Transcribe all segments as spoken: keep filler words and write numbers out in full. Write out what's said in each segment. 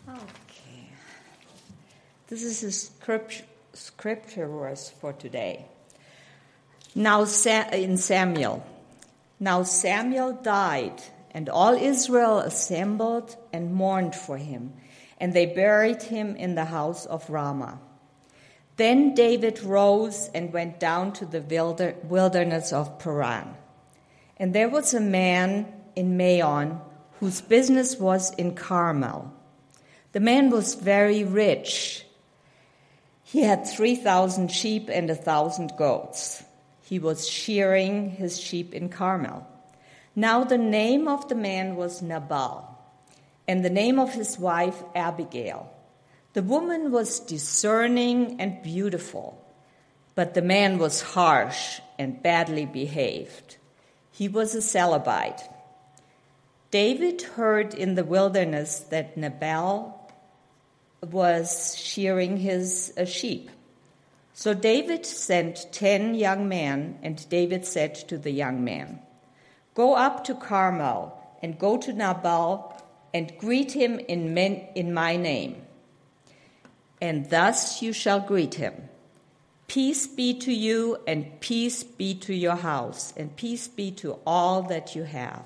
Okay. This is a script, scripture verse for today. Now in Samuel. Now Samuel died, and all Israel assembled and mourned for him, and they buried him in the house of Ramah. Then David rose and went down to the wilderness of Paran. And there was a man in Maon whose business was in Carmel. The man was very rich. He had three thousand sheep and a thousand goats. He was shearing his sheep in Carmel. Now the name of the man was Nabal, and the name of his wife Abigail. The woman was discerning and beautiful, but the man was harsh and badly behaved. He was a Calebite. David heard in the wilderness that Nabal was shearing his uh, sheep. So David sent ten young men, and David said to the young man, "Go up to Carmel and go to Nabal and greet him in, men, in my name. And thus you shall greet him. Peace be to you, and peace be to your house, and peace be to all that you have.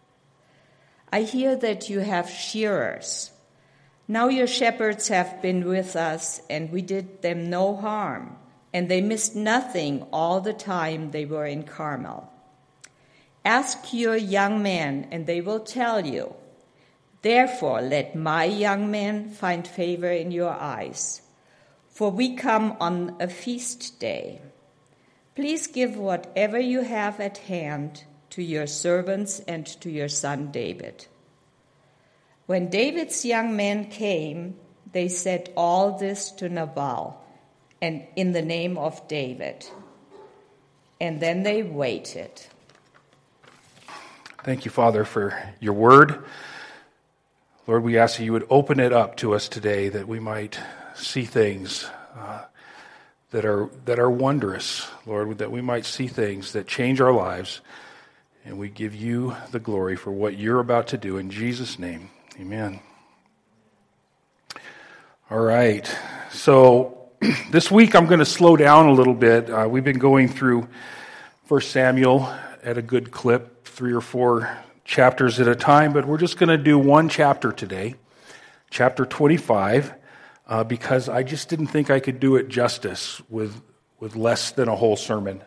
I hear that you have shearers. Now your shepherds have been with us, and we did them no harm, and they missed nothing all the time they were in Carmel. Ask your young men, and they will tell you. Therefore, let my young men find favor in your eyes, for we come on a feast day. Please give whatever you have at hand to your servants and to your son David." When David's young men came, they said all this to Nabal, and in the name of David. And then they waited. Thank you, Father, for your word. Lord, we ask that you would open it up to us today, that we might see things uh, that are that are wondrous, Lord, that we might see things that change our lives, and we give you the glory for what you're about to do. In Jesus' name, amen. All right, so this week I'm going to slow down a little bit. Uh, we've been going through First Samuel at a good clip, three or four chapters at a time, but we're just going to do one chapter today, chapter twenty-five, uh, because I just didn't think I could do it justice with with less than a whole sermon.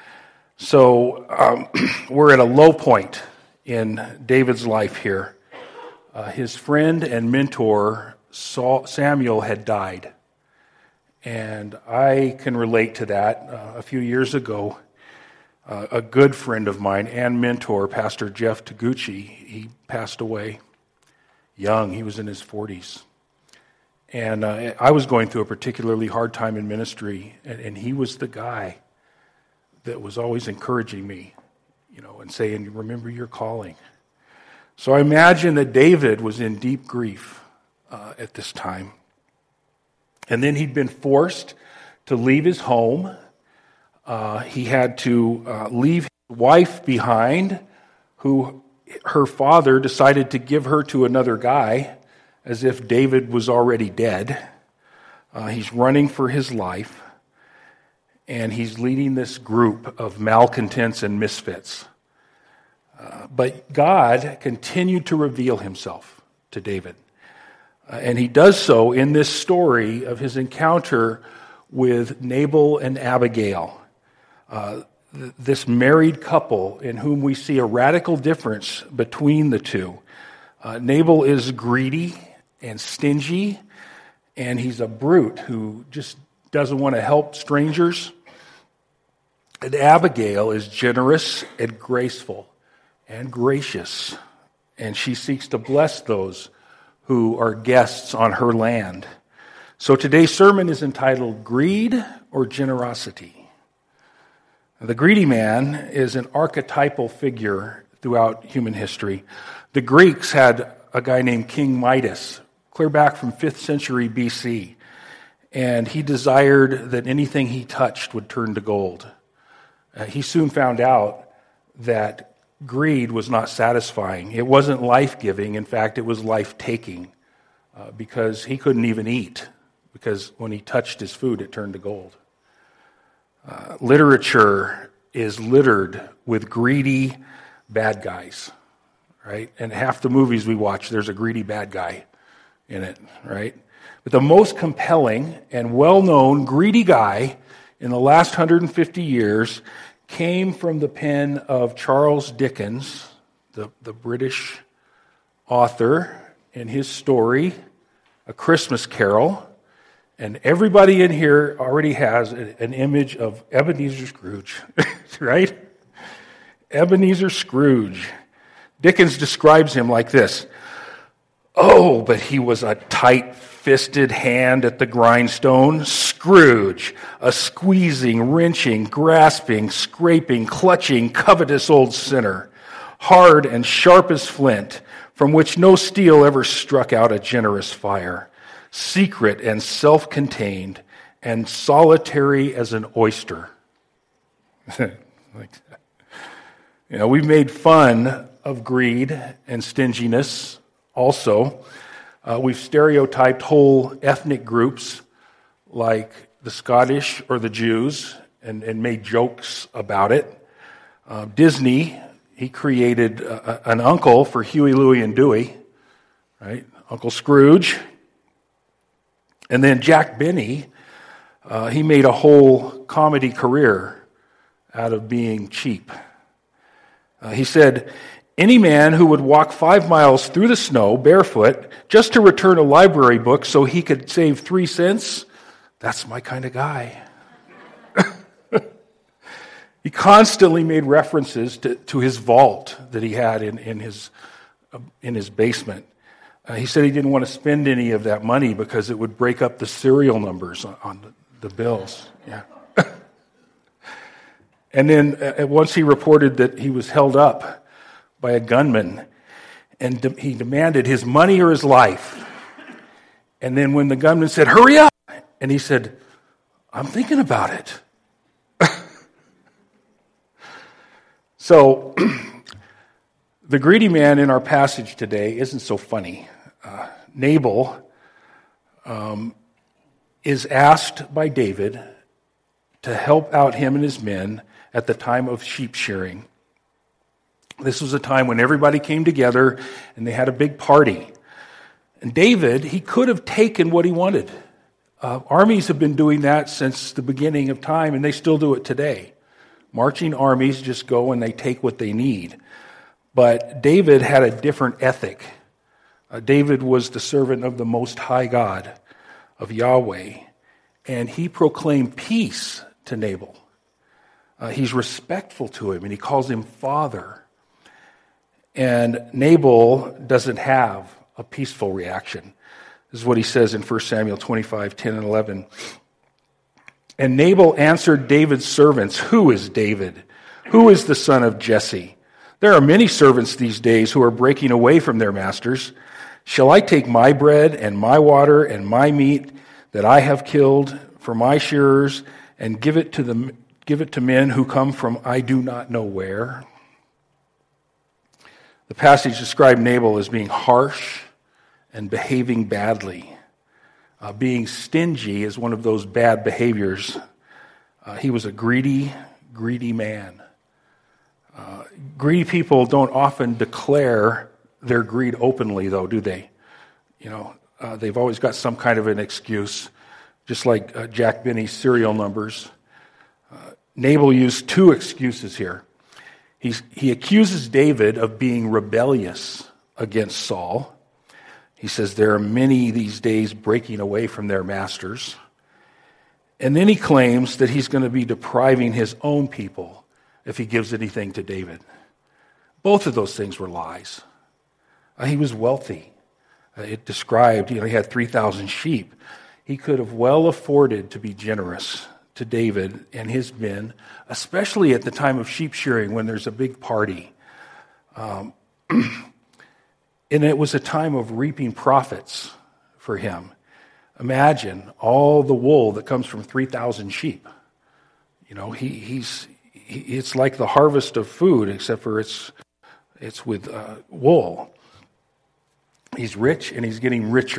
So um, we're at a low point in David's life here. Uh, his friend and mentor Saul, Samuel had died, and I can relate to that. Uh, a few years ago, Uh, a good friend of mine and mentor, Pastor Jeff Taguchi, he passed away young. He was in his forties. And uh, I was going through a particularly hard time in ministry, and, and he was the guy that was always encouraging me, you know, and saying, "Remember your calling." So I imagine that David was in deep grief uh, at this time. And then he'd been forced to leave his home. Uh, he had to uh, leave his wife behind, who her father decided to give her to another guy, as if David was already dead. Uh, he's running for his life, and he's leading this group of malcontents and misfits. Uh, but God continued to reveal himself to David. Uh, and he does so in this story of his encounter with Nabal and Abigail. Uh, th- this married couple in whom we see a radical difference between the two. Uh, Nabal is greedy and stingy, and he's a brute who just doesn't want to help strangers. And Abigail is generous and graceful and gracious, and she seeks to bless those who are guests on her land. So today's sermon is entitled Greed or Generosity. The greedy man is an archetypal figure throughout human history. The Greeks had a guy named King Midas, clear back from fifth century B C, and he desired that anything he touched would turn to gold. Uh, he soon found out that greed was not satisfying. It wasn't life-giving. In fact, it was life-taking. uh, because he couldn't even eat, because when he touched his food, it turned to gold. Uh, literature is littered with greedy bad guys, right? And half the movies we watch, there's a greedy bad guy in it, right? But the most compelling and well-known greedy guy in the last one hundred fifty years came from the pen of Charles Dickens, the, the British author, in his story, A Christmas Carol. And everybody in here already has an image of Ebenezer Scrooge, right? Ebenezer Scrooge. Dickens describes him like this. Oh, but he was a tight-fisted hand at the grindstone. Scrooge, a squeezing, wrenching, grasping, scraping, clutching, covetous old sinner, hard and sharp as flint, from which no steel ever struck out a generous fire, secret and self-contained, and solitary as an oyster. Like that. You know, we've made fun of greed and stinginess also. Uh, we've stereotyped whole ethnic groups like the Scottish or the Jews and, and made jokes about it. Uh, Disney, he created uh, an uncle for Huey, Louie, and Dewey, right? Uncle Scrooge. And then Jack Benny, uh, he made a whole comedy career out of being cheap. Uh, he said, any man who would walk five miles through the snow barefoot just to return a library book so he could save three cents, that's my kind of guy. He constantly made references to, to his vault that he had in, in, his, uh, in his basement. Uh, he said he didn't want to spend any of that money because it would break up the serial numbers on, on the, the bills. Yeah. And then uh, once he reported that he was held up by a gunman, and de- he demanded his money or his life. And then when the gunman said, hurry up, and he said, I'm thinking about it. So, the greedy man in our passage today isn't so funny. Uh, Nabal um, is asked by David to help out him and his men at the time of sheep shearing. This was a time when everybody came together and they had a big party. And David, he could have taken what he wanted. Uh, armies have been doing that since the beginning of time, and they still do it today. Marching armies just go and they take what they need. But David had a different ethic. Uh, David was the servant of the Most High God, of Yahweh, and he proclaimed peace to Nabal. Uh, he's respectful to him, and he calls him father. And Nabal doesn't have a peaceful reaction. This is what he says in First Samuel twenty-five, ten and eleven. And Nabal answered David's servants, who is David? Who is the son of Jesse? There are many servants these days who are breaking away from their masters. Shall I take my bread and my water and my meat that I have killed for my shearers and give it to the give it to men who come from I do not know where? The passage described Nabal as being harsh and behaving badly. Uh, being stingy is one of those bad behaviors. Uh, he was a greedy, greedy man. Uh, greedy people don't often declare their greed openly, though, do they? You know, uh, they've always got some kind of an excuse, just like uh, Jack Benny's serial numbers. Uh, Nabal used two excuses here. He's, he accuses David of being rebellious against Saul. He says there are many these days breaking away from their masters. And then he claims that he's going to be depriving his own people if he gives anything to David. Both of those things were lies. Uh, he was wealthy. Uh, it described, you know, he had three thousand sheep. He could have well afforded to be generous to David and his men, especially at the time of sheep shearing when there's a big party. Um, and it was a time of reaping profits for him. Imagine all the wool that comes from three thousand sheep. You know, he, he's he, it's like the harvest of food, except for it's it's with uh, wool. He's rich and he's getting richer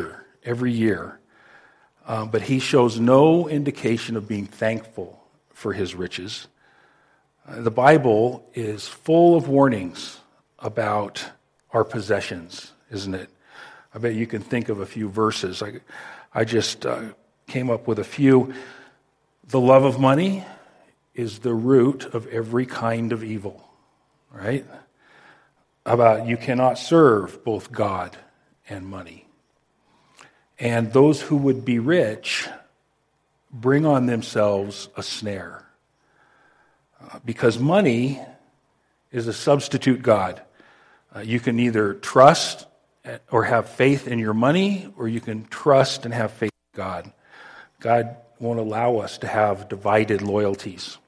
every year, uh, but he shows no indication of being thankful for his riches. Uh, the Bible is full of warnings about our possessions, isn't it? I bet you can think of a few verses. I, I just uh, came up with a few. The love of money is the root of every kind of evil, right? About you cannot serve both God and money. And those who would be rich bring on themselves a snare. Uh, because money is a substitute God. Uh, you can either trust or have faith in your money, or you can trust and have faith in God. God won't allow us to have divided loyalties.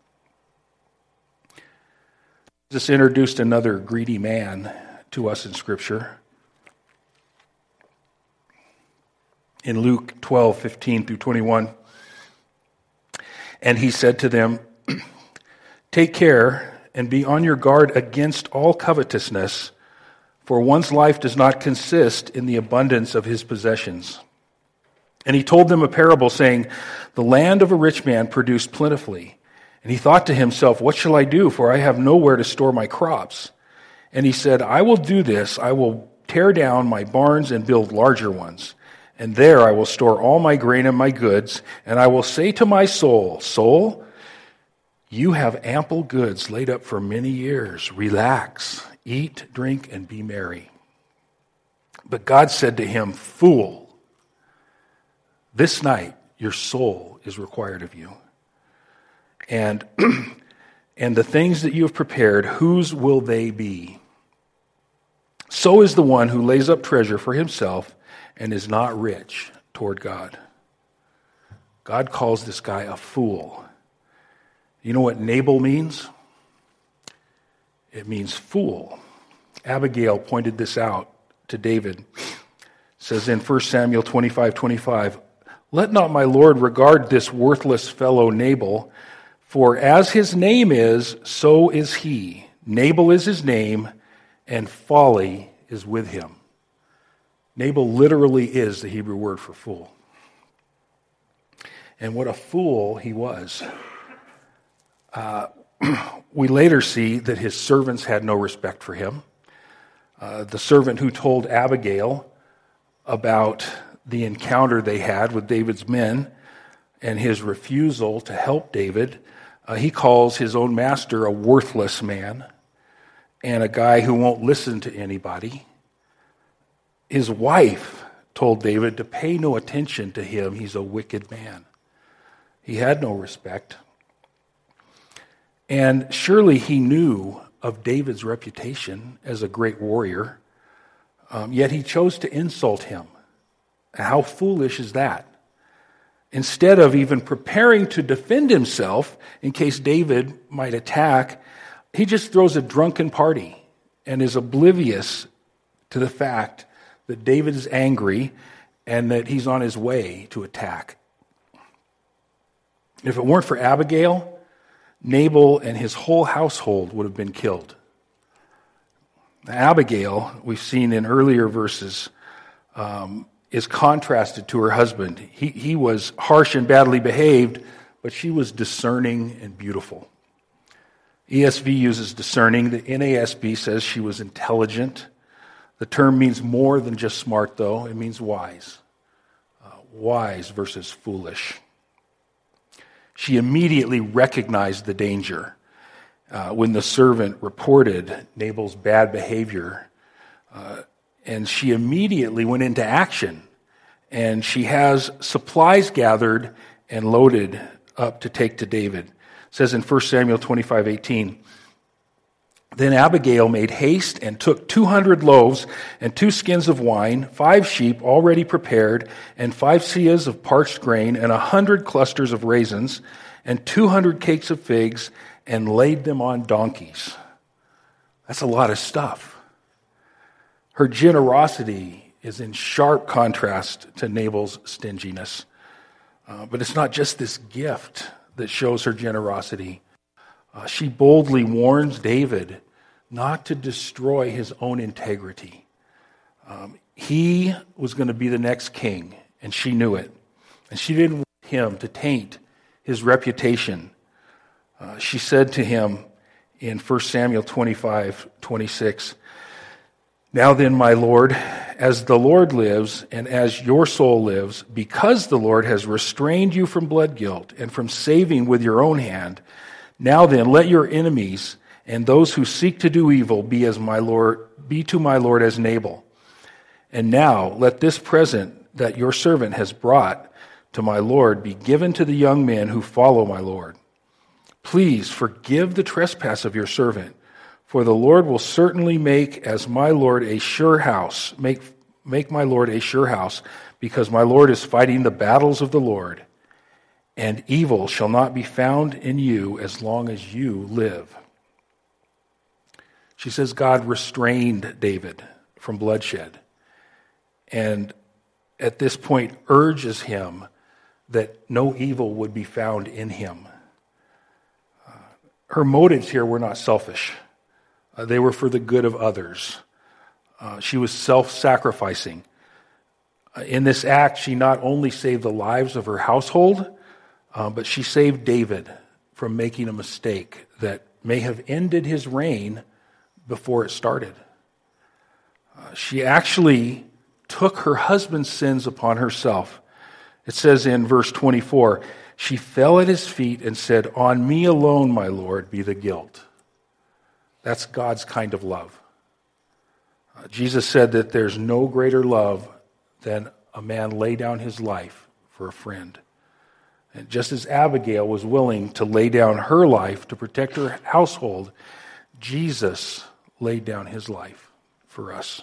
Jesus introduced another greedy man to us in Scripture. In Luke twelve, fifteen through twenty-one. And he said to them, "Take care and be on your guard against all covetousness, for one's life does not consist in the abundance of his possessions." And he told them a parable, saying, "The land of a rich man produced plentifully. And he thought to himself, 'What shall I do? For I have nowhere to store my crops.' And he said, 'I will do this. I will tear down my barns and build larger ones. And there I will store all my grain and my goods. And I will say to my soul, Soul, you have ample goods laid up for many years. Relax, eat, drink, and be merry.' But God said to him, 'Fool, this night your soul is required of you. And, and the things that you have prepared, whose will they be? So is the one who lays up treasure for himself and is not rich toward God.'" God calls this guy a fool. You know what Nabal means? It means fool. Abigail pointed this out to David. It says in First Samuel twenty-five twenty-five, "Let not my Lord regard this worthless fellow Nabal, for as his name is, so is he. Nabal is his name, and folly is with him." Nabal literally is the Hebrew word for fool. And what a fool he was. Uh, we later see that his servants had no respect for him. Uh, the servant who told Abigail about the encounter they had with David's men and his refusal to help David, uh, he calls his own master a worthless man and a guy who won't listen to anybody. His wife told David to pay no attention to him. He's a wicked man. He had no respect. And surely he knew of David's reputation as a great warrior, um, yet he chose to insult him. How foolish is that? Instead of even preparing to defend himself in case David might attack, he just throws a drunken party and is oblivious to the fact that David is angry and that he's on his way to attack. If it weren't for Abigail, Nabal and his whole household would have been killed. Abigail, we've seen in earlier verses, um, is contrasted to her husband. He, he was harsh and badly behaved, but she was discerning and beautiful. E S V uses discerning. The N A S B says she was intelligent. The term means more than just smart, though. It means wise. Uh, wise versus foolish. She immediately recognized the danger. Uh, when the servant reported Nabal's bad behavior, uh, and she immediately went into action, and she has supplies gathered and loaded up to take to David. It says in First Samuel twenty-five eighteen, "Then Abigail made haste and took two hundred loaves and two skins of wine, five sheep already prepared, and five seahs of parched grain, and a hundred clusters of raisins, and two hundred cakes of figs, and laid them on donkeys." That's a lot of stuff. Her generosity is in sharp contrast to Nabal's stinginess. Uh, but it's not just this gift that shows her generosity. Uh, she boldly warns David not to destroy his own integrity. Um, he was going to be the next king, and she knew it. And she didn't want him to taint his reputation. Uh, she said to him in First Samuel twenty-five twenty-six, "Now then, my Lord, as the Lord lives and as your soul lives, because the Lord has restrained you from blood guilt and from saving with your own hand, now then, let your enemies and those who seek to do evil be as my Lord, be to my Lord as Nabal. And now let this present that your servant has brought to my Lord be given to the young men who follow my Lord. Please forgive the trespass of your servant, for the Lord will certainly make as my Lord a sure house, make, make my Lord a sure house, because my Lord is fighting the battles of the Lord, and evil shall not be found in you as long as you live." She says God restrained David from bloodshed, and at this point urges him that no evil would be found in him. Uh, her motives here were not selfish. Uh, they were for the good of others. Uh, she was self-sacrificing. Uh, in this act, she not only saved the lives of her household, uh, but she saved David from making a mistake that may have ended his reign before it started. Uh, she actually took her husband's sins upon herself. It says in verse twenty-four, she fell at his feet and said, "On me alone, my Lord, be the guilt." That's God's kind of love. Uh, Jesus said that there's no greater love than a man lay down his life for a friend. And just as Abigail was willing to lay down her life to protect her household, Jesus laid down his life for us.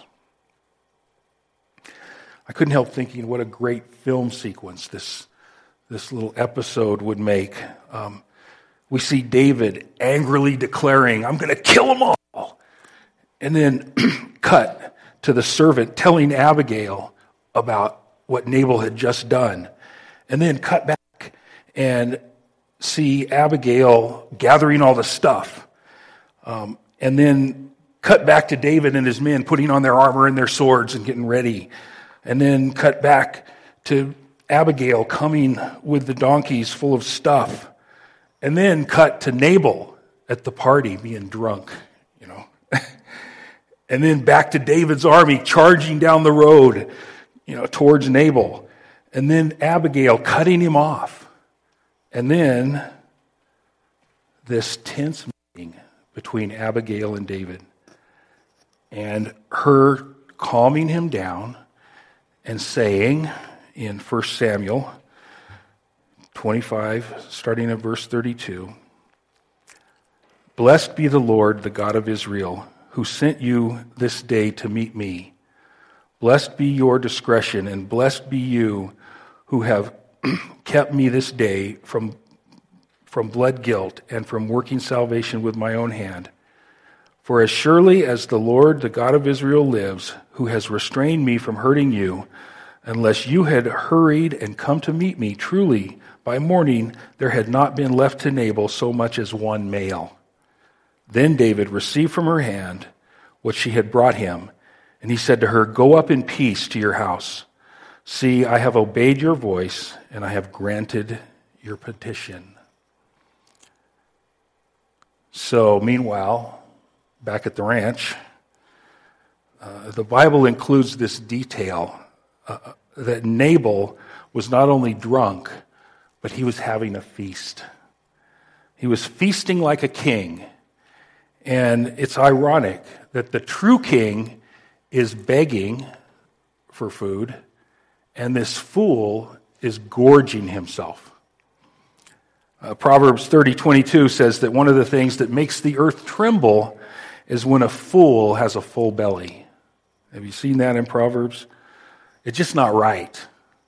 I couldn't help thinking what a great film sequence this, this little episode would make. Um, we see David angrily declaring, "I'm going to kill them all." And then cut to the servant telling Abigail about what Nabal had just done. And then cut back and see Abigail gathering all the stuff. Um, and then cut back to David and his men putting on their armor and their swords and getting ready. And then cut back to Abigail coming with the donkeys full of stuff. And then cut to Nabal at the party being drunk, you know. And then back to David's army charging down the road, you know, towards Nabal. And then Abigail cutting him off. And then this tense meeting between Abigail and David. And her calming him down and saying in First Samuel twenty-five, starting at verse thirty-two, "Blessed be the Lord, the God of Israel, who sent you this day to meet me. Blessed be your discretion, and blessed be you who have kept me this day from, from blood guilt and from working salvation with my own hand. For as surely as the Lord, the God of Israel, lives, who has restrained me from hurting you, unless you had hurried and come to meet me, truly, by morning there had not been left to Nabal so much as one male." Then David received from her hand what she had brought him, and he said to her, "Go up in peace to your house. See, I have obeyed your voice, and I have granted your petition." So, meanwhile, back at the ranch, uh, the Bible includes this detail uh, that Nabal was not only drunk, but he was having a feast. He was feasting like a king. And it's ironic that the true king is begging for food, and this fool is gorging himself. Uh, Proverbs thirty twenty-two says that one of the things that makes the earth tremble is when a fool has a full belly. Have you seen that in Proverbs? It's just not right.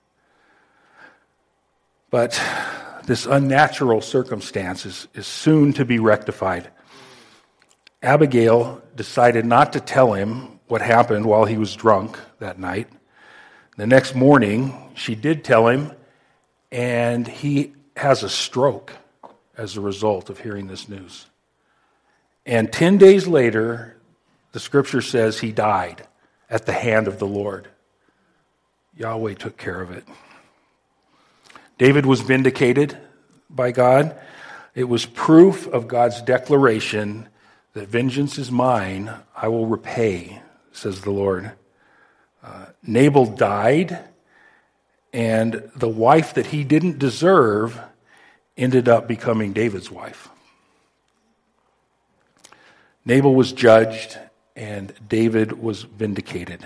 But this unnatural circumstance is, is soon to be rectified. Abigail decided not to tell him what happened while he was drunk that night. The next morning, she did tell him, and he has a stroke as a result of hearing this news. And ten days later, the scripture says he died at the hand of the Lord. Yahweh took care of it. David was vindicated by God. It was proof of God's declaration that vengeance is mine, I will repay, says the Lord. Uh, Nabal died, and the wife that he didn't deserve ended up becoming David's wife. Nabal was judged, and David was vindicated.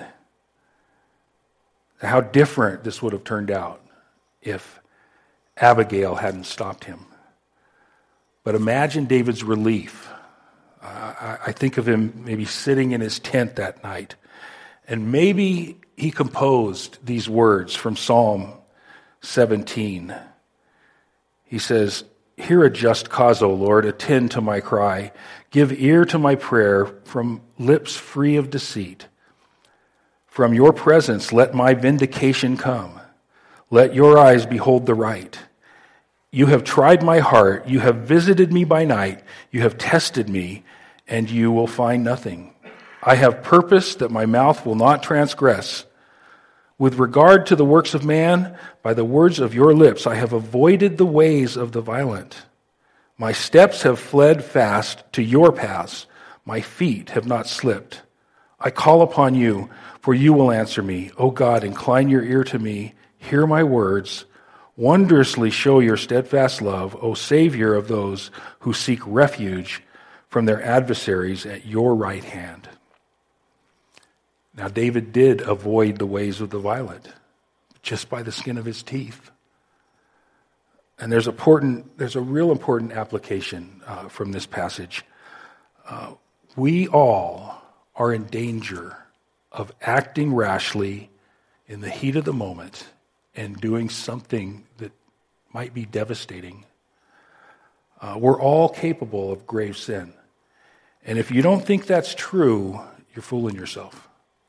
How different this would have turned out if Abigail hadn't stopped him. But imagine David's relief. Uh, I, I think of him maybe sitting in his tent that night, and maybe he composed these words from Psalm seventeen. He says, "Hear a just cause, O Lord, attend to my cry. Give ear to my prayer from lips free of deceit. From your presence let my vindication come. Let your eyes behold the right. You have tried my heart. You have visited me by night. You have tested me, and you will find nothing. I have purposed that my mouth will not transgress. With regard to the works of man, by the words of your lips, I have avoided the ways of the violent. My steps have fled fast to your paths. My feet have not slipped. I call upon you, for you will answer me. O God, incline your ear to me. Hear my words. Wondrously show your steadfast love, O Savior of those who seek refuge from their adversaries at your right hand." Now, David did avoid the ways of the violent, just by the skin of his teeth. And there's important, there's a real important application uh, from this passage. Uh, we all are in danger of acting rashly in the heat of the moment and doing something that might be devastating. Uh, we're all capable of grave sin. And if you don't think that's true, you're fooling yourself.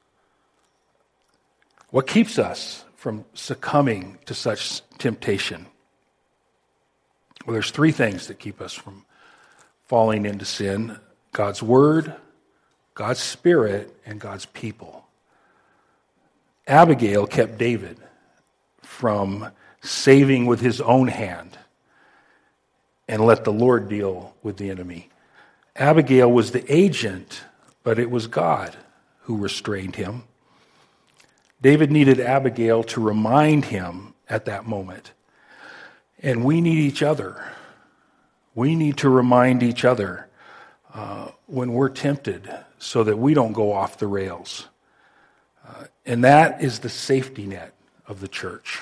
What keeps us from succumbing to such temptation? Well, there's three things that keep us from falling into sin: God's Word, God's Spirit, and God's people. Abigail kept David from saving with his own hand and let the Lord deal with the enemy. Abigail was the agent, but it was God who restrained him. David needed Abigail to remind him at that moment. And we need each other. We need to remind each other uh, when we're tempted so that we don't go off the rails. Uh, and that is the safety net of the church.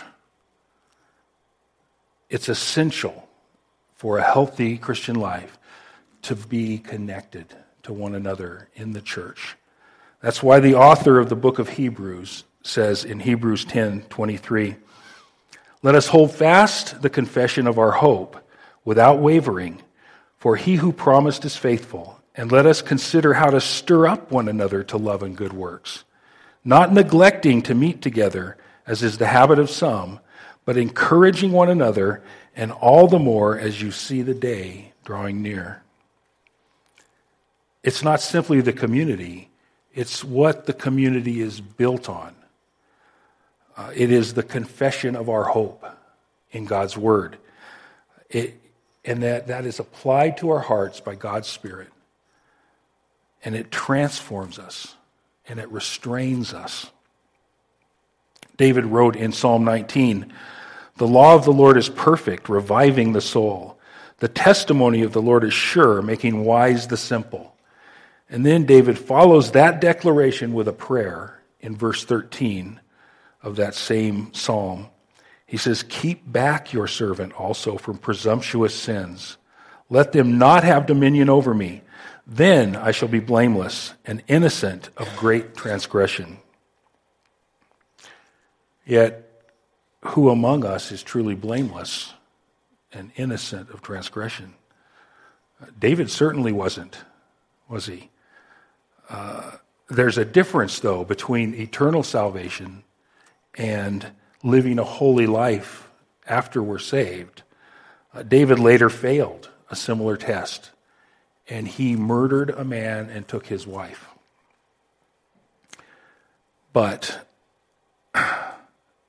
It's essential for a healthy Christian life to be connected to one another in the church. That's why the author of the book of Hebrews says in Hebrews ten twenty-three, "Let us hold fast the confession of our hope without wavering, for he who promised is faithful. And let us consider how to stir up one another to love and good works, not neglecting to meet together, as is the habit of some, but encouraging one another, and all the more as you see the day drawing near." It's not simply the community, it's what the community is built on. Uh, it is the confession of our hope in God's Word. It, and that, that is applied to our hearts by God's Spirit. And it transforms us, and it restrains us. David wrote in Psalm nineteen, "The law of the Lord is perfect, reviving the soul. The testimony of the Lord is sure, making wise the simple." And then David follows that declaration with a prayer in verse thirteen of that same psalm. He says, "Keep back your servant also from presumptuous sins. Let them not have dominion over me. Then I shall be blameless and innocent of great transgression." Yet, who among us is truly blameless and innocent of transgression? David certainly wasn't, was he? Uh, there's a difference, though, between eternal salvation and living a holy life after we're saved. Uh, David later failed a similar test, and he murdered a man and took his wife. But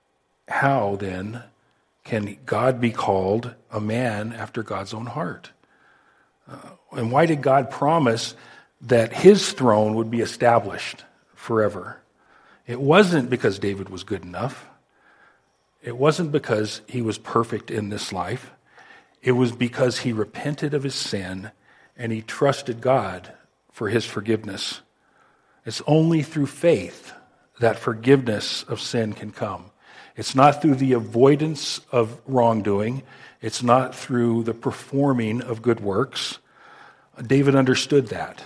how then can God be called a man after God's own heart? Uh, and why did God promise that his throne would be established forever? It wasn't because David was good enough. It wasn't because he was perfect in this life. It was because he repented of his sin and he trusted God for his forgiveness. It's only through faith that forgiveness of sin can come. It's not through the avoidance of wrongdoing. It's not through the performing of good works. David understood that.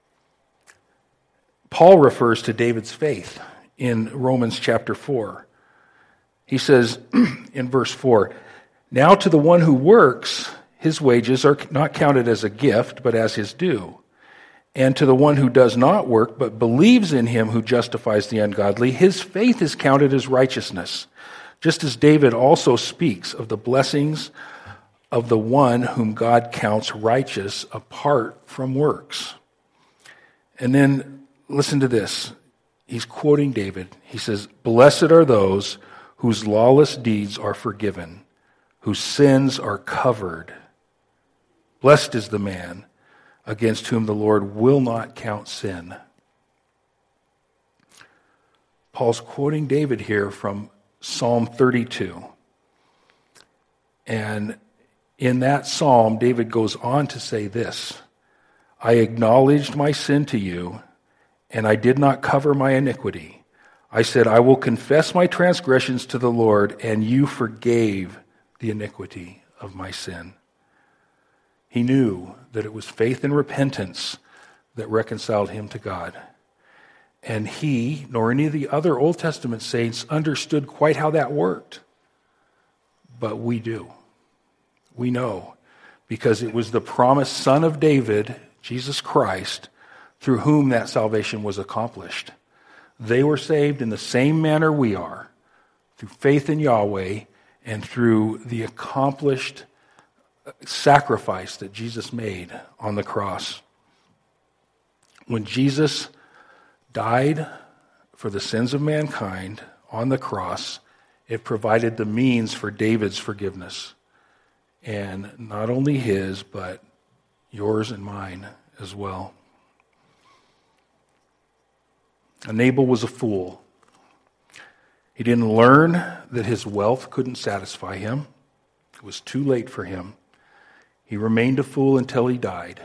Paul refers to David's faith in Romans chapter four. He says in verse four, "Now to the one who works, his wages are not counted as a gift, but as his due. And to the one who does not work, but believes in him who justifies the ungodly, his faith is counted as righteousness. Just as David also speaks of the blessings of the one whom God counts righteous apart from works." And then listen to this. He's quoting David. He says, "Blessed are those whose lawless deeds are forgiven, whose sins are covered. Blessed is the man against whom the Lord will not count sin." Paul's quoting David here from Psalm thirty-two. And in that psalm, David goes on to say this, "I acknowledged my sin to you, and I did not cover my iniquity. I said, I will confess my transgressions to the Lord, and you forgave the iniquity of my sin." He knew that it was faith and repentance that reconciled him to God. And he, nor any of the other Old Testament saints, understood quite how that worked. But we do. We know, because it was the promised Son of David, Jesus Christ, through whom that salvation was accomplished. They were saved in the same manner we are, through faith in Yahweh and through the accomplished sacrifice that Jesus made on the cross. When Jesus died for the sins of mankind on the cross, it provided the means for David's forgiveness. And not only his, but yours and mine as well. Nabal was a fool. He didn't learn that his wealth couldn't satisfy him. It was too late for him. He remained a fool until he died.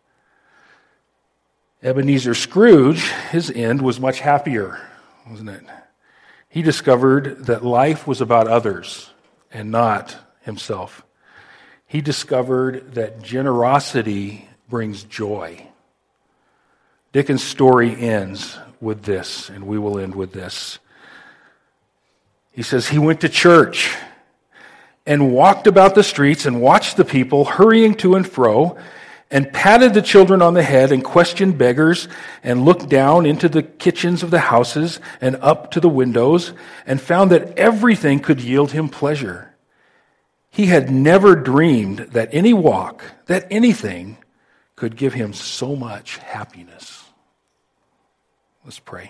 Ebenezer Scrooge, his end was much happier, wasn't it? He discovered that life was about others and not himself. He discovered that generosity brings joy. Dickens' story ends with this, and we will end with this. He says, he went to church and walked about the streets and watched the people hurrying to and fro, and patted the children on the head and questioned beggars, and looked down into the kitchens of the houses and up to the windows, and found that everything could yield him pleasure. He had never dreamed that any walk, that anything, could give him so much happiness. Let's pray.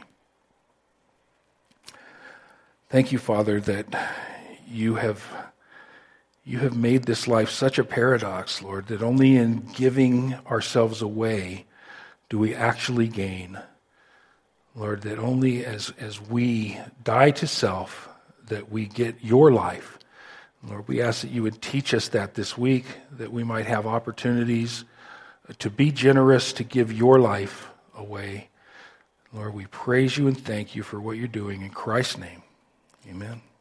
Thank you, Father, that you have You have made this life such a paradox, Lord, that only in giving ourselves away do we actually gain. Lord, that only as, as we die to self, that we get your life. Lord, we ask that you would teach us that this week, that we might have opportunities to be generous, to give your life away. Lord, we praise you and thank you for what you're doing. In Christ's name, amen.